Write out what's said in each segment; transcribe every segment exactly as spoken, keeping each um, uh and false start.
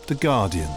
The Guardian.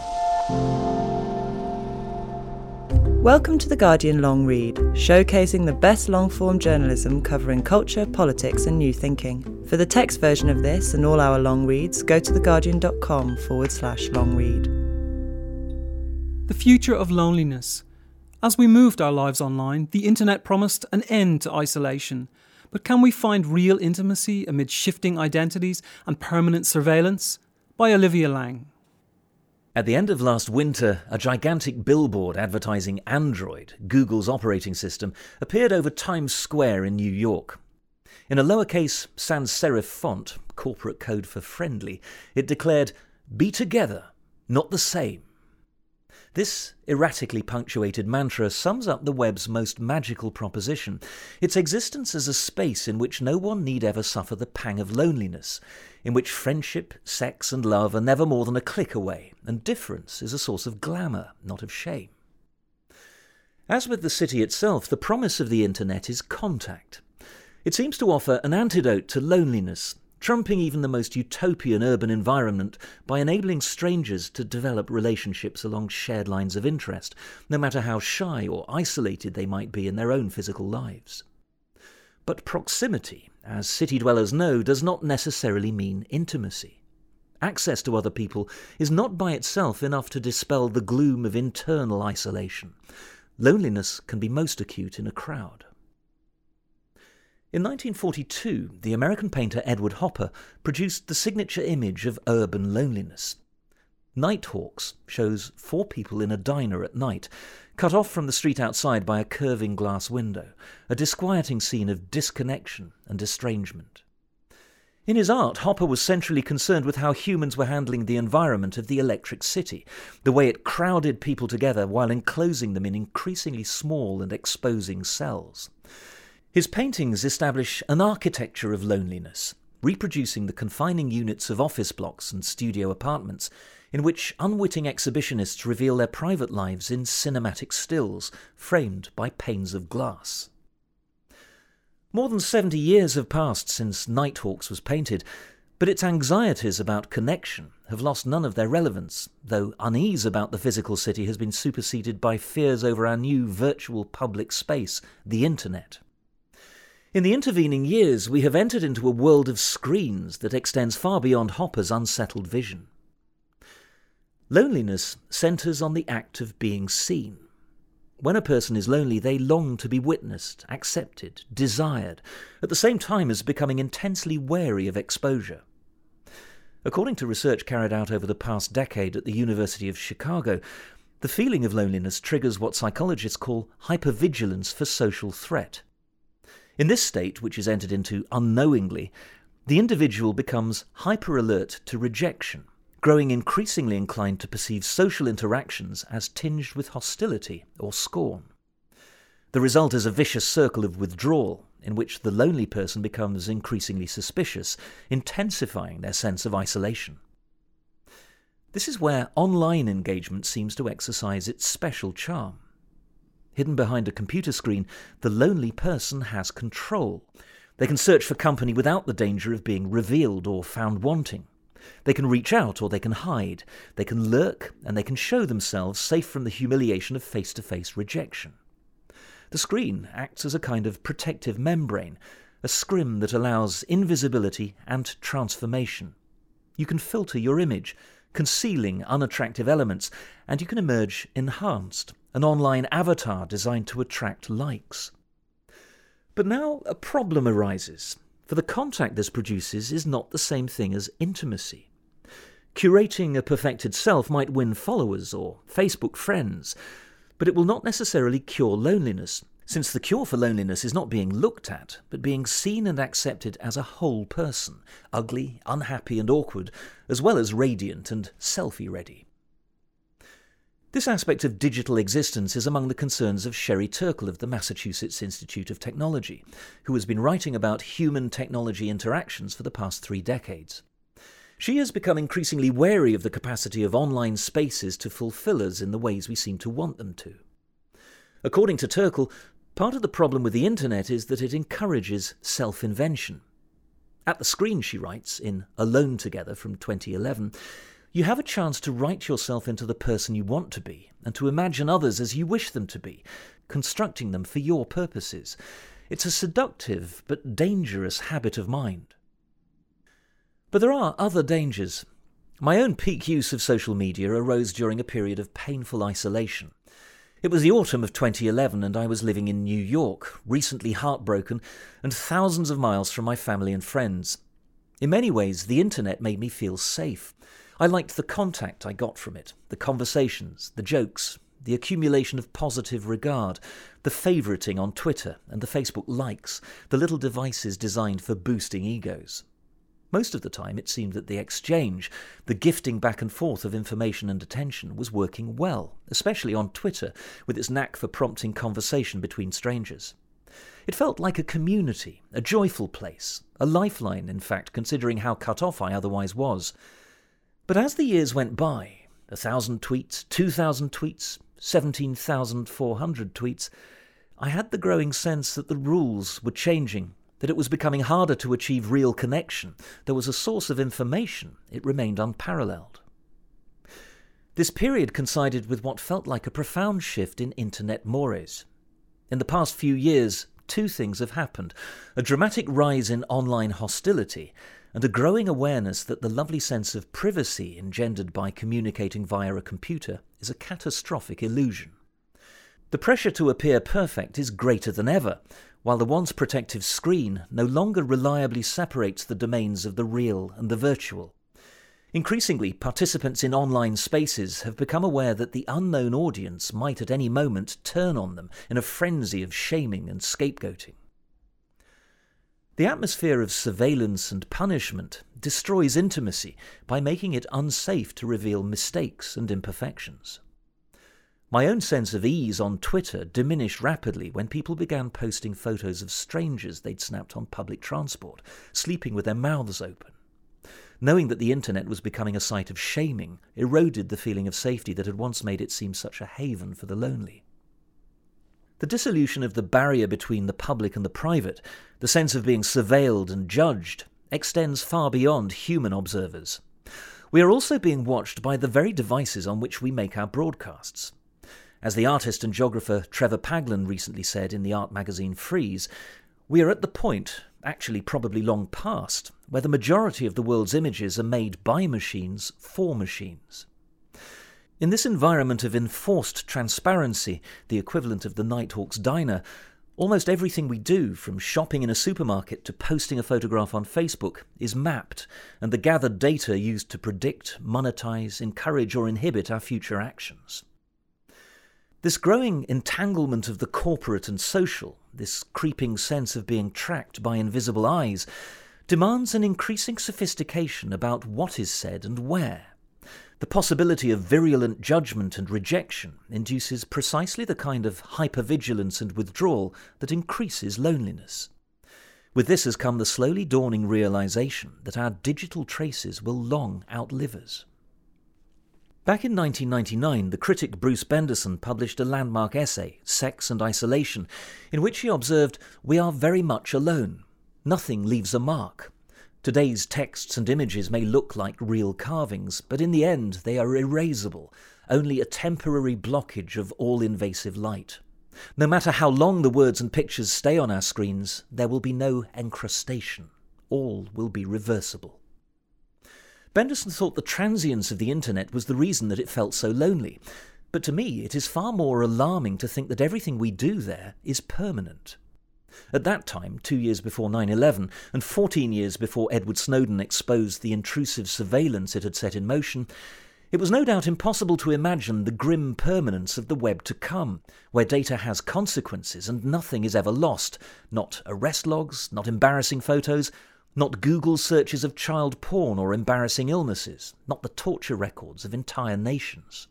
Welcome to The Guardian Long Read, showcasing the best long-form journalism covering culture, politics and new thinking. For the text version of this and all our long reads, go to theguardian.com forward slash long read. The future of loneliness. As we moved our lives online, the internet promised an end to isolation. But can we find real intimacy amid shifting identities and permanent surveillance? By Olivia Laing. At the end of last winter, a gigantic billboard advertising Android, Google's operating system, appeared over Times Square in New York. In a lowercase sans serif font, corporate code for friendly, it declared, "Be together, not the same." This erratically punctuated mantra sums up the web's most magical proposition, its existence as a space in which no one need ever suffer the pang of loneliness, in which friendship, sex and love are never more than a click away, and difference is a source of glamour, not of shame. As with the city itself, the promise of the internet is contact. It seems to offer an antidote to loneliness, trumping even the most utopian urban environment by enabling strangers to develop relationships along shared lines of interest, no matter how shy or isolated they might be in their own physical lives. But proximity, as city dwellers know, does not necessarily mean intimacy. Access to other people is not by itself enough to dispel the gloom of internal isolation. Loneliness can be most acute in a crowd. In nineteen forty-two, the American painter Edward Hopper produced the signature image of urban loneliness. Nighthawks shows four people in a diner at night, cut off from the street outside by a curving glass window, a disquieting scene of disconnection and estrangement. In his art, Hopper was centrally concerned with how humans were handling the environment of the electric city, the way it crowded people together while enclosing them in increasingly small and exposing cells. His paintings establish an architecture of loneliness, reproducing the confining units of office blocks and studio apartments, in which unwitting exhibitionists reveal their private lives in cinematic stills, framed by panes of glass. More than seventy years have passed since Nighthawks was painted, but its anxieties about connection have lost none of their relevance, though unease about the physical city has been superseded by fears over our new virtual public space, the internet. In the intervening years, we have entered into a world of screens that extends far beyond Hopper's unsettled vision. Loneliness centres on the act of being seen. When a person is lonely, they long to be witnessed, accepted, desired, at the same time as becoming intensely wary of exposure. According to research carried out over the past decade at the University of Chicago, the feeling of loneliness triggers what psychologists call hypervigilance for social threat. In this state, which is entered into unknowingly, the individual becomes hyper-alert to rejection, growing increasingly inclined to perceive social interactions as tinged with hostility or scorn. The result is a vicious circle of withdrawal, in which the lonely person becomes increasingly suspicious, intensifying their sense of isolation. This is where online engagement seems to exercise its special charm. Hidden behind a computer screen, the lonely person has control. They can search for company without the danger of being revealed or found wanting. They can reach out or they can hide. They can lurk and they can show themselves safe from the humiliation of face-to-face rejection. The screen acts as a kind of protective membrane, a scrim that allows invisibility and transformation. You can filter your image, concealing unattractive elements, and you can emerge enhanced, an online avatar designed to attract likes. But now a problem arises, for the contact this produces is not the same thing as intimacy. Curating a perfected self might win followers or Facebook friends, but it will not necessarily cure loneliness, since the cure for loneliness is not being looked at, but being seen and accepted as a whole person, ugly, unhappy and awkward, as well as radiant and selfie-ready. This aspect of digital existence is among the concerns of Sherry Turkle of the Massachusetts Institute of Technology, who has been writing about human-technology interactions for the past three decades. She has become increasingly wary of the capacity of online spaces to fulfill us in the ways we seem to want them to. According to Turkle, part of the problem with the internet is that it encourages self-invention. At the screen, she writes, in Alone Together from twenty eleven, You have a chance to write yourself into the person you want to be and to imagine others as you wish them to be, constructing them for your purposes. It's a seductive but dangerous habit of mind. But there are other dangers. My own peak use of social media arose during a period of painful isolation. It was the autumn of twenty eleven and I was living in New York, recently heartbroken and thousands of miles from my family and friends. In many ways, the internet made me feel safe. I liked the contact I got from it, the conversations, the jokes, the accumulation of positive regard, the favouriting on Twitter and the Facebook likes, the little devices designed for boosting egos. Most of the time it seemed that the exchange, the gifting back and forth of information and attention was working well, especially on Twitter, with its knack for prompting conversation between strangers. It felt like a community, a joyful place, a lifeline, in fact, considering how cut off I otherwise was. But as the years went by, a thousand tweets, two thousand tweets, seventeen thousand four hundred tweets, I had the growing sense that the rules were changing, that it was becoming harder to achieve real connection. There was a source of information. It remained unparalleled. This period coincided with what felt like a profound shift in internet mores. In the past few years, two things have happened: a dramatic rise in online hostility and a growing awareness that the lovely sense of privacy engendered by communicating via a computer is a catastrophic illusion. The pressure to appear perfect is greater than ever, while the once protective screen no longer reliably separates the domains of the real and the virtual. Increasingly, participants in online spaces have become aware that the unknown audience might at any moment turn on them in a frenzy of shaming and scapegoating. The atmosphere of surveillance and punishment destroys intimacy by making it unsafe to reveal mistakes and imperfections. My own sense of ease on Twitter diminished rapidly when people began posting photos of strangers they'd snapped on public transport, sleeping with their mouths open. Knowing that the internet was becoming a site of shaming eroded the feeling of safety that had once made it seem such a haven for the lonely. The dissolution of the barrier between the public and the private, the sense of being surveilled and judged, extends far beyond human observers. We are also being watched by the very devices on which we make our broadcasts. As the artist and geographer Trevor Paglen recently said in the art magazine Frieze, we are at the point, actually probably long past, where the majority of the world's images are made by machines for machines. In this environment of enforced transparency, the equivalent of the Nighthawk's diner, almost everything we do, from shopping in a supermarket to posting a photograph on Facebook, is mapped, and the gathered data used to predict, monetize, encourage or inhibit our future actions. This growing entanglement of the corporate and social, this creeping sense of being tracked by invisible eyes, demands an increasing sophistication about what is said and where. The possibility of virulent judgment and rejection induces precisely the kind of hypervigilance and withdrawal that increases loneliness. With this has come the slowly dawning realization that our digital traces will long outlive us. Back in nineteen ninety-nine, the critic Bruce Benderson published a landmark essay, Sex and Isolation, in which he observed, "We are very much alone. Nothing leaves a mark. Today's texts and images may look like real carvings, but in the end they are erasable, only a temporary blockage of all-invasive light. No matter how long the words and pictures stay on our screens, there will be no encrustation. All will be reversible." Benderson thought the transience of the internet was the reason that it felt so lonely, but to me it is far more alarming to think that everything we do there is permanent. At that time, two years before nine eleven, and fourteen years before Edward Snowden exposed the intrusive surveillance it had set in motion, it was no doubt impossible to imagine the grim permanence of the web to come, where data has consequences and nothing is ever lost, not arrest logs, not embarrassing photos, not Google searches of child porn or embarrassing illnesses, not the torture records of entire nations.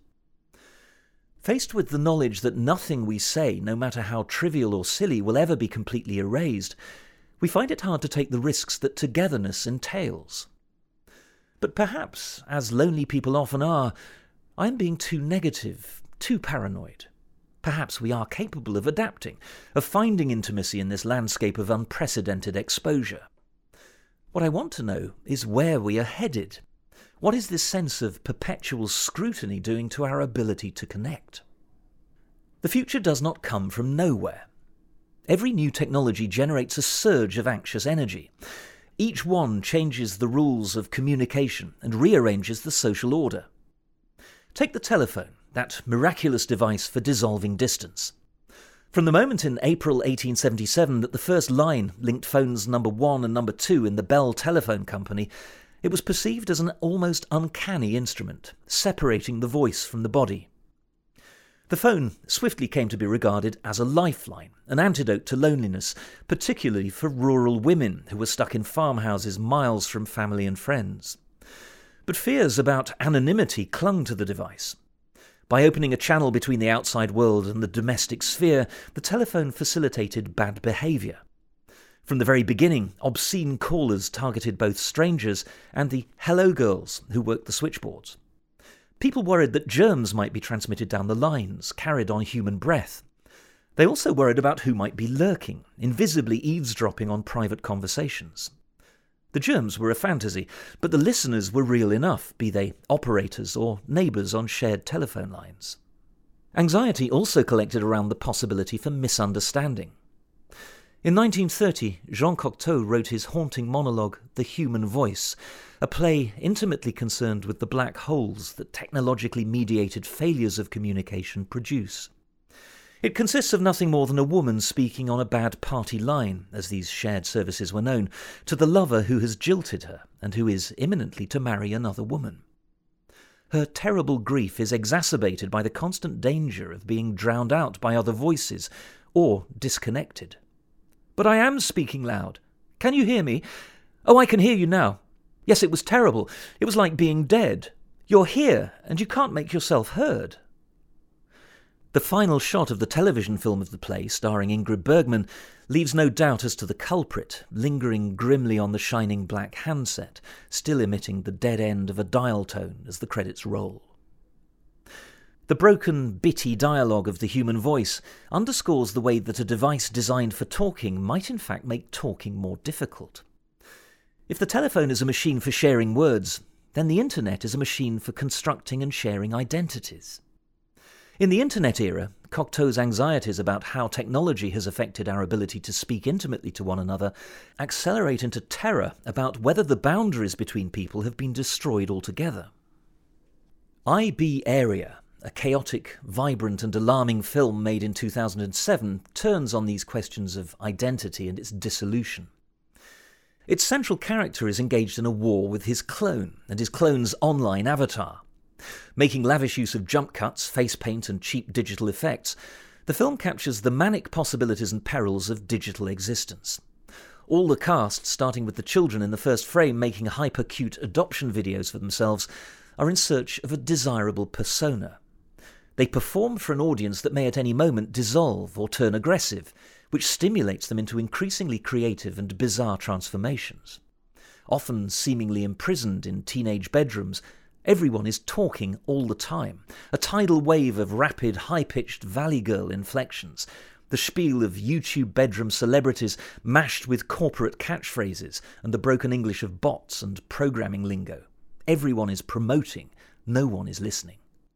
Faced with the knowledge that nothing we say, no matter how trivial or silly, will ever be completely erased, we find it hard to take the risks that togetherness entails. But perhaps, as lonely people often are, I am being too negative, too paranoid. Perhaps we are capable of adapting, of finding intimacy in this landscape of unprecedented exposure. What I want to know is where we are headed. What is this sense of perpetual scrutiny doing to our ability to connect? The future does not come from nowhere. Every new technology generates a surge of anxious energy. Each one changes the rules of communication and rearranges the social order. Take the telephone, that miraculous device for dissolving distance. From the moment in April eighteen seventy-seven that the first line linked phones number one and number two in the Bell Telephone Company, it was perceived as an almost uncanny instrument, separating the voice from the body. The phone swiftly came to be regarded as a lifeline, an antidote to loneliness, particularly for rural women who were stuck in farmhouses miles from family and friends. But fears about anonymity clung to the device. By opening a channel between the outside world and the domestic sphere, the telephone facilitated bad behaviour. From the very beginning, obscene callers targeted both strangers and the hello girls who worked the switchboards. People worried that germs might be transmitted down the lines, carried on human breath. They also worried about who might be lurking, invisibly eavesdropping on private conversations. The germs were a fantasy, but the listeners were real enough, be they operators or neighbours on shared telephone lines. Anxiety also collected around the possibility for misunderstanding. In nineteen thirty, Jean Cocteau wrote his haunting monologue, The Human Voice, a play intimately concerned with the black holes that technologically mediated failures of communication produce. It consists of nothing more than a woman speaking on a bad party line, as these shared services were known, to the lover who has jilted her and who is imminently to marry another woman. Her terrible grief is exacerbated by the constant danger of being drowned out by other voices or disconnected. But I am speaking loud. Can you hear me? Oh, I can hear you now. Yes, it was terrible. It was like being dead. You're here, and you can't make yourself heard. The final shot of the television film of the play, starring Ingrid Bergman, leaves no doubt as to the culprit, lingering grimly on the shining black handset, still emitting the dead end of a dial tone as the credits roll. The broken, bitty dialogue of the human voice underscores the way that a device designed for talking might in fact make talking more difficult. If the telephone is a machine for sharing words, then the internet is a machine for constructing and sharing identities. In the internet era, Cocteau's anxieties about how technology has affected our ability to speak intimately to one another accelerate into terror about whether the boundaries between people have been destroyed altogether. I B Area, a chaotic, vibrant and alarming film made in two thousand seven, turns on these questions of identity and its dissolution. Its central character is engaged in a war with his clone and his clone's online avatar. Making lavish use of jump cuts, face paint and cheap digital effects, the film captures the manic possibilities and perils of digital existence. All the cast, starting with the children in the first frame making hyper-cute adoption videos for themselves, are in search of a desirable persona. They perform for an audience that may at any moment dissolve or turn aggressive, which stimulates them into increasingly creative and bizarre transformations. Often seemingly imprisoned in teenage bedrooms, everyone is talking all the time, a tidal wave of rapid, high-pitched Valley Girl inflections, the spiel of YouTube bedroom celebrities mashed with corporate catchphrases and the broken English of bots and programming lingo. Everyone is promoting, no one is listening.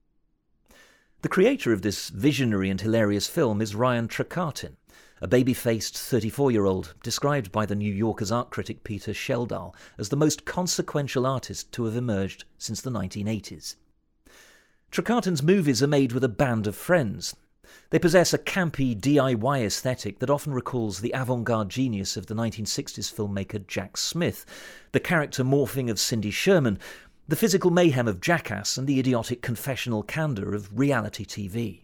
The creator of this visionary and hilarious film is Ryan Trecartin, a baby-faced thirty-four-year-old described by the New Yorker's art critic Peter Schjeldahl as the most consequential artist to have emerged since the nineteen eighties. Trecartin's movies are made with a band of friends. They possess a campy D I Y aesthetic that often recalls the avant-garde genius of the nineteen sixties filmmaker Jack Smith, the character morphing of Cindy Sherman, the physical mayhem of Jackass, and the idiotic confessional candour of reality T V.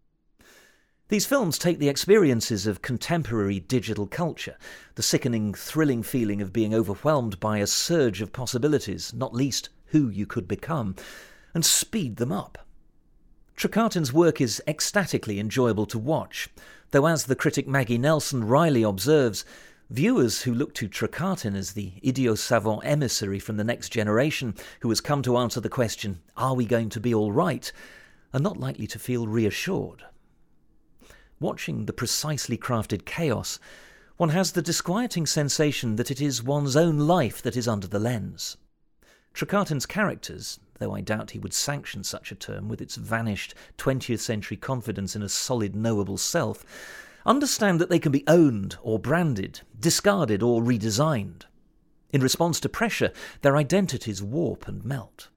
These films take the experiences of contemporary digital culture, the sickening, thrilling feeling of being overwhelmed by a surge of possibilities, not least who you could become, and speed them up. Trecartin's work is ecstatically enjoyable to watch, though as the critic Maggie Nelson wryly observes, viewers who look to Trecartin as the idiot-savant emissary from the next generation who has come to answer the question, are we going to be all right, are not likely to feel reassured. Watching the precisely crafted chaos, one has the disquieting sensation that it is one's own life that is under the lens. Trecartin's characters, though I doubt he would sanction such a term with its vanished twentieth century confidence in a solid knowable self, understand that they can be owned or branded, discarded or redesigned. In response to pressure, their identities warp and melt.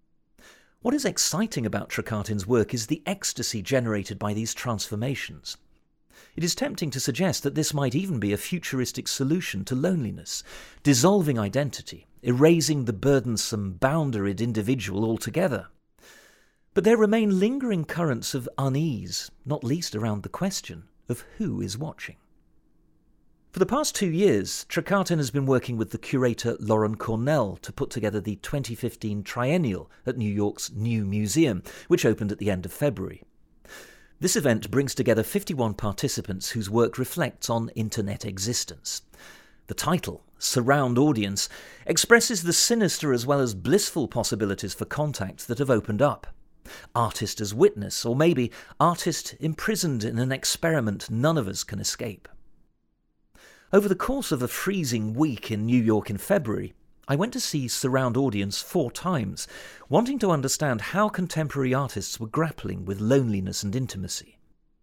What is exciting about Trecartin's work is the ecstasy generated by these transformations. It is tempting to suggest that this might even be a futuristic solution to loneliness, dissolving identity, erasing the burdensome, boundaried individual altogether. But there remain lingering currents of unease, not least around the question of who is watching. For the past two years, Trecartin has been working with the curator Lauren Cornell to put together the twenty fifteen Triennial at New York's New Museum, which opened at the end of February. This event brings together fifty-one participants whose work reflects on internet existence. The title, Surround Audience, expresses the sinister as well as blissful possibilities for contact that have opened up. Artist as witness, or maybe artist imprisoned in an experiment none of us can escape. Over the course of a freezing week in New York in February, I went to see Surround Audience four times, wanting to understand how contemporary artists were grappling with loneliness and intimacy.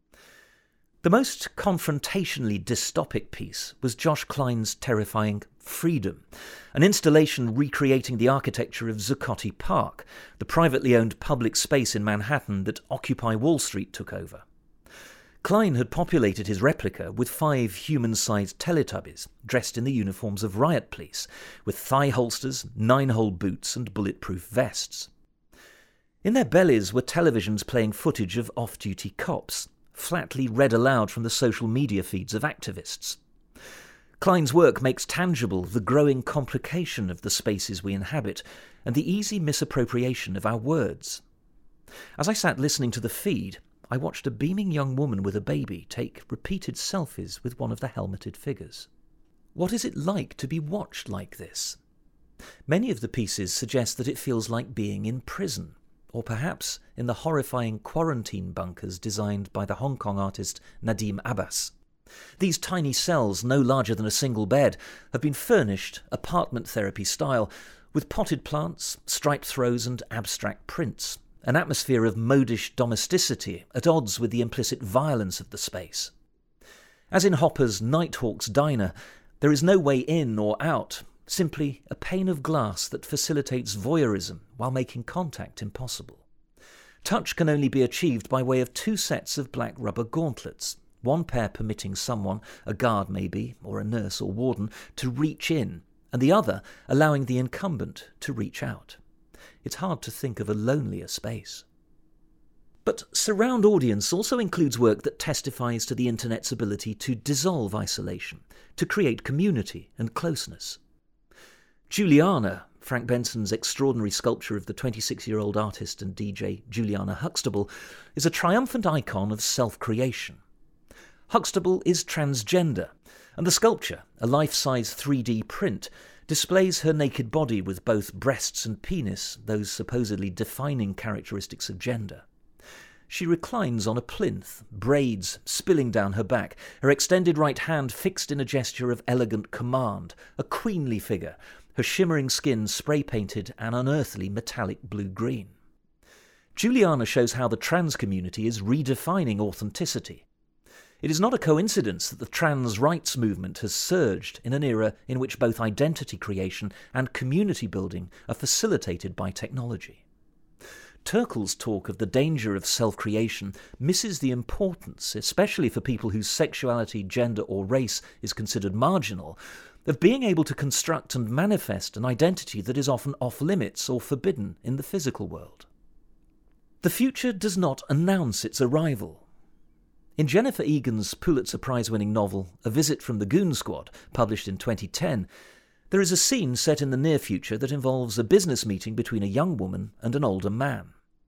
The most confrontationally dystopic piece was Josh Klein's terrifying Freedom, an installation recreating the architecture of Zuccotti Park, the privately owned public space in Manhattan that Occupy Wall Street took over. Klein had populated his replica with five human-sized Teletubbies, dressed in the uniforms of riot police, with thigh holsters, nine-hole boots and bulletproof vests. In their bellies were televisions playing footage of off-duty cops, flatly read aloud from the social media feeds of activists. Klein's work makes tangible the growing complication of the spaces we inhabit and the easy misappropriation of our words. As I sat listening to the feed, I watched a beaming young woman with a baby take repeated selfies with one of the helmeted figures. What is it like to be watched like this? Many of the pieces suggest that it feels like being in prison, or perhaps in the horrifying quarantine bunkers designed by the Hong Kong artist Nadim Abbas. These tiny cells, no larger than a single bed, have been furnished apartment therapy style, with potted plants, striped throws and abstract prints, an atmosphere of modish domesticity at odds with the implicit violence of the space. As in Hopper's Nighthawk's Diner, there is no way in or out, simply a pane of glass that facilitates voyeurism while making contact impossible. Touch can only be achieved by way of two sets of black rubber gauntlets, one pair permitting someone, a guard maybe, or a nurse or warden, to reach in, and the other allowing the incumbent to reach out. It's hard to think of a lonelier space. But Surround Audience also includes work that testifies to the internet's ability to dissolve isolation, to create community and closeness. Juliana, Frank Benson's extraordinary sculpture of the twenty-six-year-old artist and D J Juliana Huxtable, is a triumphant icon of self-creation. Huxtable is transgender, and the sculpture, a life-size three D print, displays her naked body with both breasts and penis, those supposedly defining characteristics of gender. She reclines on a plinth, braids spilling down her back, her extended right hand fixed in a gesture of elegant command, a queenly figure, her shimmering skin spray-painted an unearthly metallic blue-green. Juliana shows how the trans community is redefining authenticity. It is not a coincidence that the trans rights movement has surged in an era in which both identity creation and community building are facilitated by technology. Turkle's talk of the danger of self-creation misses the importance, especially for people whose sexuality, gender or race is considered marginal, of being able to construct and manifest an identity that is often off-limits or forbidden in the physical world. The future does not announce its arrival. In Jennifer Egan's Pulitzer Prize-winning novel A Visit from the Goon Squad, published in twenty ten, there is a scene set in the near future that involves a business meeting between a young woman and an older man.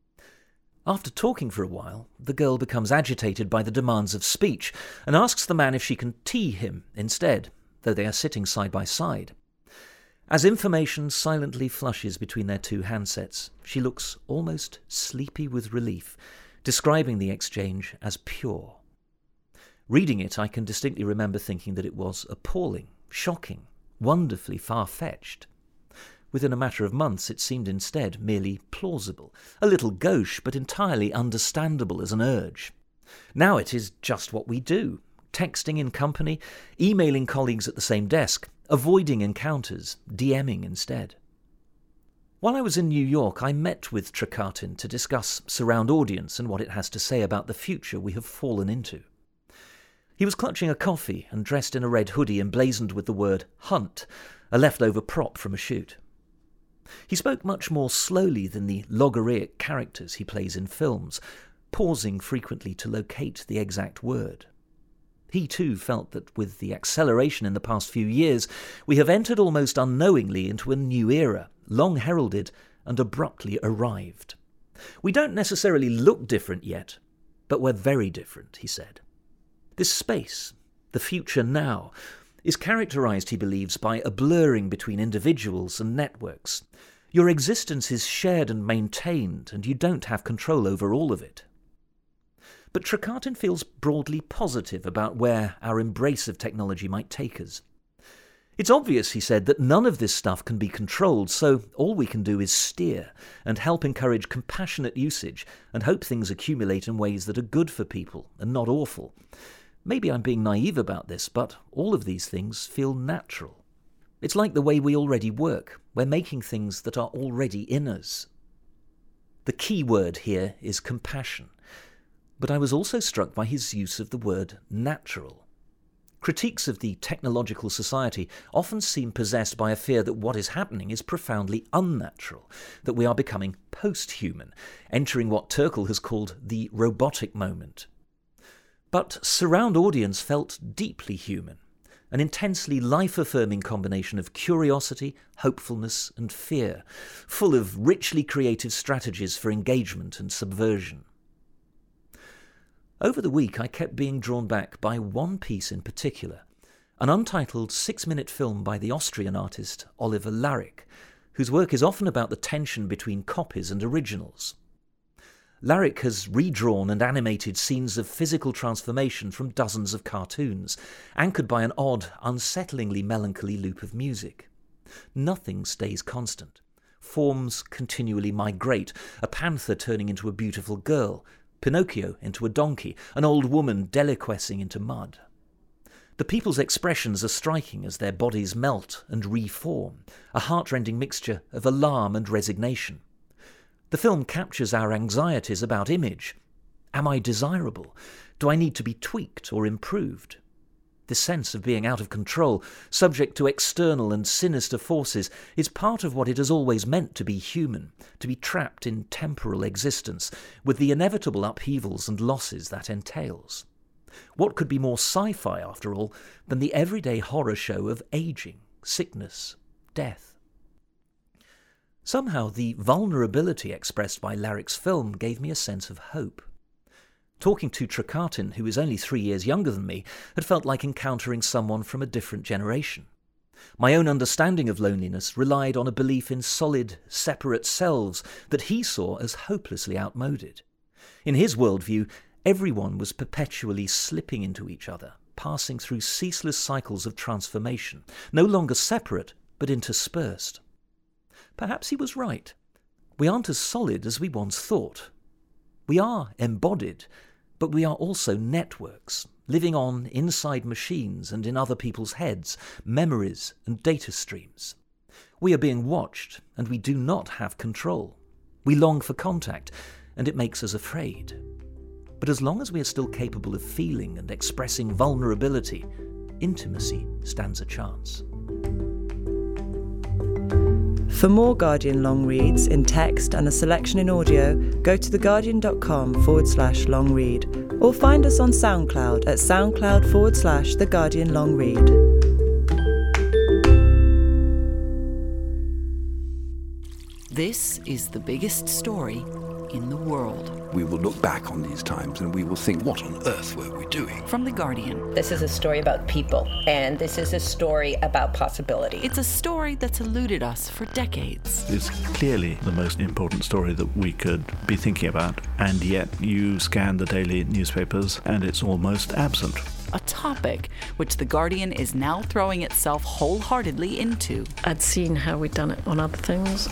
After talking for a while, the girl becomes agitated by the demands of speech and asks the man if she can tea him instead, though they are sitting side by side. As information silently flushes between their two handsets, she looks almost sleepy with relief, describing the exchange as pure. Reading it, I can distinctly remember thinking that it was appalling, shocking, wonderfully far-fetched. Within a matter of months it seemed instead merely plausible, a little gauche but entirely understandable as an urge. Now it is just what we do, texting in company, emailing colleagues at the same desk, avoiding encounters, DMing instead. While I was in New York, I met with Trekatin to discuss surround audience and what it has to say about the future we have fallen into. He was clutching a coffee and dressed in a red hoodie emblazoned with the word Hunt, a leftover prop from a shoot. He spoke much more slowly than the logorrheic characters he plays in films, pausing frequently to locate the exact word. He too felt that with the acceleration in the past few years, we have entered almost unknowingly into a new era, long heralded and abruptly arrived. We don't necessarily look different yet, but we're very different, he said. This space, the future now, is characterized, he believes, by a blurring between individuals and networks. Your existence is shared and maintained, and you don't have control over all of it. But Trekatin feels broadly positive about where our embrace of technology might take us. It's obvious, he said, that none of this stuff can be controlled, so all we can do is steer and help encourage compassionate usage and hope things accumulate in ways that are good for people and not awful. Maybe I'm being naive about this, but all of these things feel natural. It's like the way we already work. We're making things that are already in us. The key word here is compassion. But I was also struck by his use of the word natural. Critiques of the technological society often seem possessed by a fear that what is happening is profoundly unnatural, that we are becoming post-human, entering what Turkle has called the robotic moment. But surround audience felt deeply human, an intensely life-affirming combination of curiosity, hopefulness, and fear, full of richly creative strategies for engagement and subversion. Over the week, I kept being drawn back by one piece in particular, an untitled six-minute film by the Austrian artist Oliver Larich, whose work is often about the tension between copies and originals. Larich has redrawn and animated scenes of physical transformation from dozens of cartoons, anchored by an odd, unsettlingly melancholy loop of music. Nothing stays constant. Forms continually migrate, a panther turning into a beautiful girl, Pinocchio into a donkey, an old woman deliquescing into mud. The people's expressions are striking as their bodies melt and reform, a heartrending mixture of alarm and resignation. The film captures our anxieties about image. Am I desirable? Do I need to be tweaked or improved? This sense of being out of control, subject to external and sinister forces, is part of what it has always meant to be human, to be trapped in temporal existence, with the inevitable upheavals and losses that entails. What could be more sci-fi, after all, than the everyday horror show of aging, sickness, death? Somehow the vulnerability expressed by Larich's film gave me a sense of hope. Talking to Trekatin, who is only three years younger than me, had felt like encountering someone from a different generation. My own understanding of loneliness relied on a belief in solid, separate selves that he saw as hopelessly outmoded. In his worldview, everyone was perpetually slipping into each other, passing through ceaseless cycles of transformation, no longer separate, but interspersed. Perhaps he was right. We aren't as solid as we once thought. We are embodied, but we are also networks, living on inside machines and in other people's heads, memories and data streams. We are being watched, and we do not have control. We long for contact, and it makes us afraid. But as long as we are still capable of feeling and expressing vulnerability, intimacy stands a chance. For more Guardian long reads in text and a selection in audio, go to theguardian.com forward slash long read or find us on SoundCloud at soundcloud forward slash The Guardian Long Read. This is the biggest story in the world. We will look back on these times and we will think, what on earth were we doing? From The Guardian. This is a story about people, and this is a story about possibility. It's a story that's eluded us for decades. It's clearly the most important story that we could be thinking about, and yet you scan the daily newspapers and it's almost absent. a topic which The Guardian is now throwing itself wholeheartedly into. I'd seen how we'd done it on other things.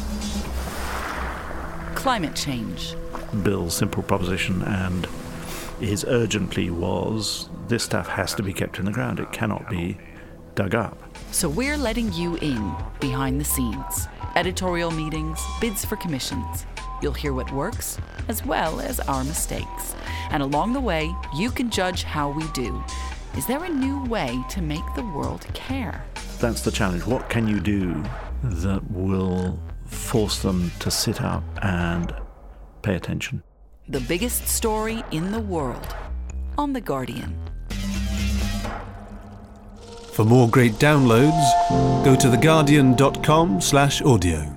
Climate change. Bill's simple proposition and his urgent plea was this stuff has to be kept in the ground. It cannot be dug up. So we're letting you in behind the scenes. Editorial meetings, bids for commissions. You'll hear what works, as well as our mistakes. And along the way, you can judge how we do. Is there a new way to make the world care? That's the challenge. What can you do that will force them to sit up and pay attention? The biggest story in the world on The Guardian. For more great downloads, go to theguardian dot com slash audio.